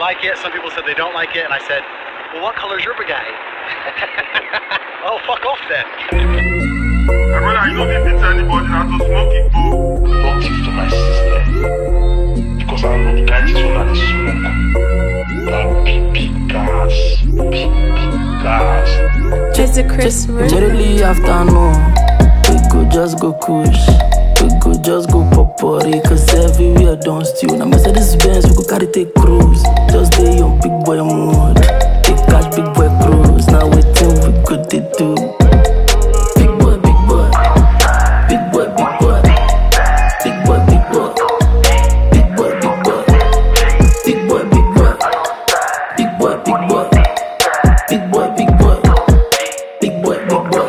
like it, some people said they don't like it, and I said, well, what color's your Bugatti? Oh, fuck off then. My brother, you don't need to tell anybody not to smoke it, bro. Don't give to my sister. Because I know the guy is one of the smoke. That big gas. Big gas. It's a Chris Immediately after noon, we go just go kush. We go just go popori, cause everywhere don't steal. Now Mercedes Benz, we go carry take cruise. Just day on big boy mood. They catch big boy cruise. Now waiting we could they do. Big boy, big boy. Big boy, big boy. Big boy, big boy. Big boy, big boy. Big boy, big boy. Big boy, big boy. Big boy, big boy. Big boy, big boy.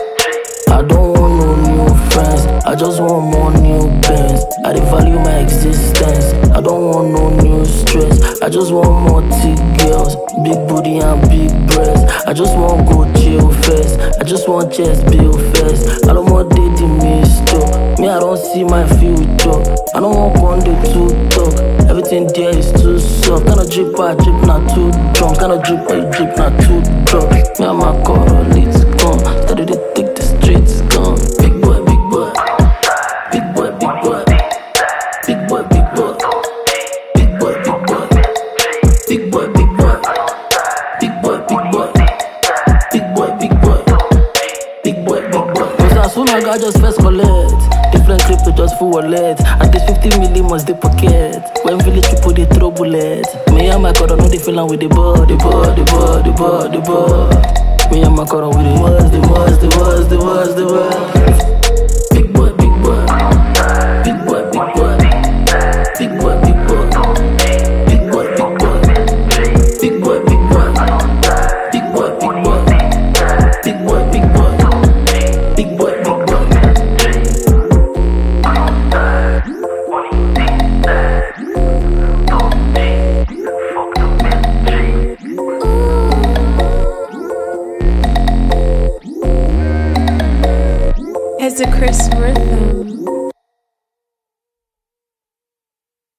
I don't want no new friends. I just want more new bands. I devalue my existence. I don't want no new stress. I just want more thick girls, big booty and big breasts. I just want go chill first. I just want chest build first. I don't want dating mister. Me, I don't see my future. I don't want one day to talk. Everything there is too soft. Kinda drip, I drip, not too drunk. Kinda drip, I drip, not too drunk. Me and my coral, it's gone. Started to take the streets, gone. Big boy, big boy. Big boy, big boy. Big boy, big boy. Big boy, big boy. Big boy, big boy. Big boy, big boy. Big boy, big boy. Big boy, big boy. Cause as soon as I just first collect, different crypto just full wallet. At least 50 million must they pocket. When village people they throw bullets. Me and my car know they feeling with the ball, the ball, the ball, the ball, the ball. Me and my car with the was, the was, the was, the was, the was. Big boy, big boy. Big boy, big boy. Big boy, big boy. Big boy, big boy. Big boy, big boy. Big boy, big boy. Big boy, big boy. Big boy, big boy. It's a Chris rhythm.